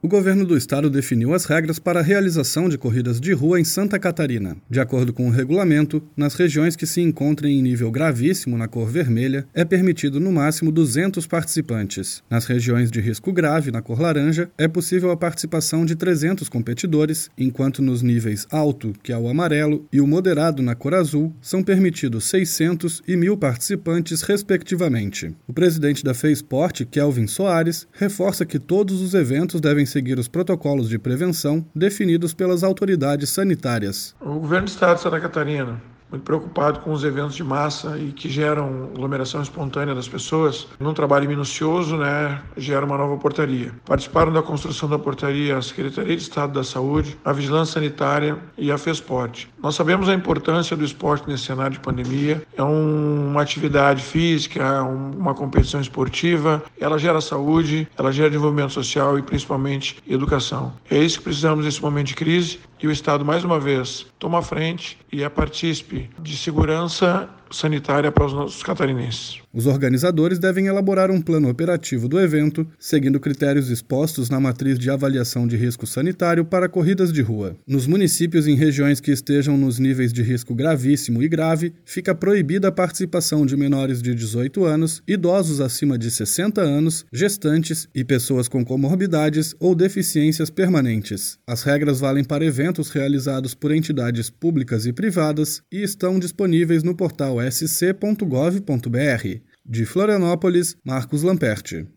O governo do estado definiu as regras para a realização de corridas de rua em Santa Catarina. De acordo com o regulamento, nas regiões que se encontrem em nível gravíssimo na cor vermelha, é permitido no máximo 200 participantes. Nas regiões de risco grave, na cor laranja, é possível a participação de 300 competidores, enquanto nos níveis alto, que é o amarelo, e o moderado, na cor azul, são permitidos 600 e 1.000 participantes, respectivamente. O presidente da FEISPORT, Kelvin Soares, reforça que todos os eventos devem seguir os protocolos de prevenção definidos pelas autoridades sanitárias. O governo do estado de Santa Catarina, muito preocupado com os eventos de massa e que geram aglomeração espontânea das pessoas, num trabalho minucioso, gera uma nova portaria. Participaram da construção da portaria a Secretaria de Estado da Saúde, a Vigilância Sanitária e a FEISPORT. Nós sabemos a importância do esporte nesse cenário de pandemia. É uma atividade física, uma competição esportiva, ela gera saúde, ela gera desenvolvimento social e principalmente educação. É isso que precisamos nesse momento de crise e o Estado, mais uma vez, toma a frente e é partícipe de segurança sanitária para os nossos catarinenses. Os organizadores devem elaborar um plano operativo do evento, seguindo critérios expostos na matriz de avaliação de risco sanitário para corridas de rua. Nos municípios em regiões que estejam nos níveis de risco gravíssimo e grave, fica proibida a participação de menores de 18 anos, idosos acima de 60 anos, gestantes e pessoas com comorbidades ou deficiências permanentes. As regras valem para eventos realizados por entidades públicas e privadas e estão disponíveis no portal sc.gov.br. De Florianópolis, Marcos Lamperti.